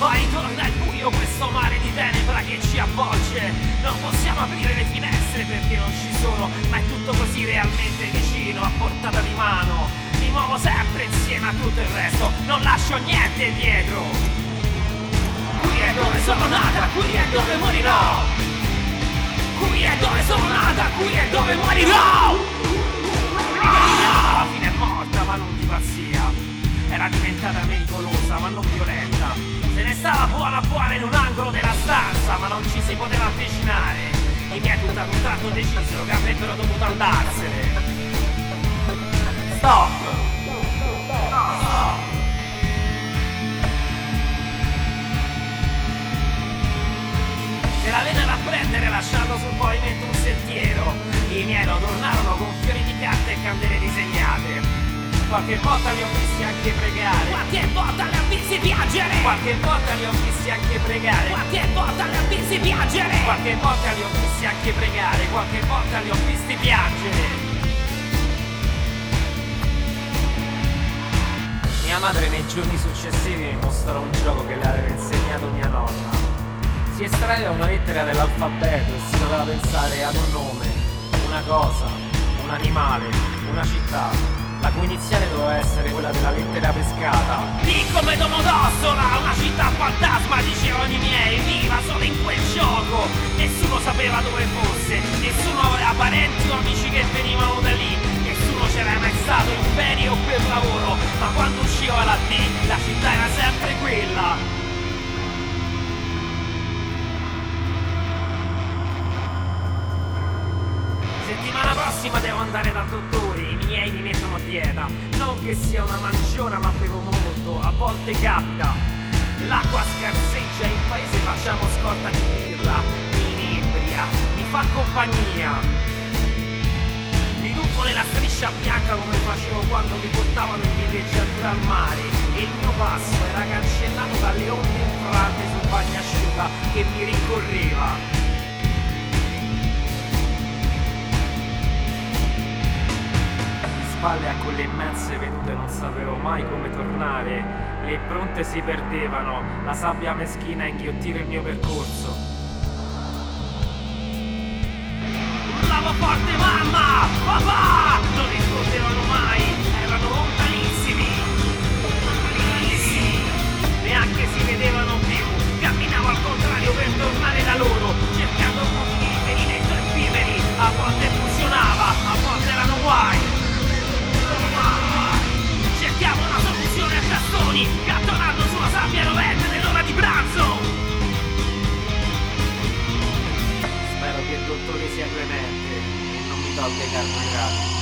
Poi torna il buio, questo mare di tenebra che ci avvolge. Non possiamo aprire le finestre perché non ci sono, ma è tutto così realmente vicino, a portata di mano. Mi muovo sempre insieme a tutto il resto, non lascio niente dietro. Qui è dove sono nata, qui è dove morirò. Qui è dove sono nata, qui è dove morirò. Alla fine è morta, ma non di pazzia. Era diventata pericolosa, ma non violenta. Se ne stava buona buona in un angolo della stanza, ma non ci si poteva avvicinare. I miei tutto ad un tratto decisero che avrebbero dovuto andarsene. Stop! Se la vennero a prendere lasciando sul pavimento un sentiero. I miei lo tornarono con fiori di carta e candele disegnate. Qualche volta li ho visti anche pregare. Qualche volta li ho visti piangere. Qualche volta li ho visti anche pregare. Qualche volta li ho visti piangere. Qualche volta li ho visti anche pregare. Qualche volta li ho visti piangere. Mia madre nei giorni successivi mi mostrò un gioco che le aveva insegnato mia nonna. Si estraeva una lettera dell'alfabeto e si doveva pensare ad un nome, una cosa, un animale, una città, la cui iniziale doveva essere quella della lettera pescata. Lì come Domodossola, una città fantasma, dicevano i miei, viva solo in quel gioco. Nessuno sapeva dove fosse, nessuno aveva parenti o amici che venivano da lì, nessuno c'era mai stato in ferie o per lavoro, ma quando usciva da lì, la città era sempre quella. Settimana prossima devo andare dal dottore, i miei mi mettono a dieta. Non che sia una mangiona, ma bevo molto, a volte capita. L'acqua scarseggia, in paese facciamo scorta di birra. Mi inebria, mi fa compagnia. Mi tuffo nella striscia bianca come facevo quando mi portavano in villeggiatura al mare. E il mio passo era cancellato dalle onde infrante sul bagnasciuga che mi rincorreva. Spalle a quelle immense vedute non sapevo mai come tornare, le impronte si perdevano, la sabbia meschina a inghiottire il mio percorso. Urlavo forte mamma, papà, non rispondevano mai, erano lontanissimi, neanche si vedevano più, camminavo al contrario per tornare da loro, cercando punti di riferimento effimeri, a volte funzionava, a volte erano guai. Cerchiamo una soluzione a tastoni, catturando sulla sabbia rovente nell'ora di pranzo. Spero che il dottore sia clemente e non mi tolga i carboidrati.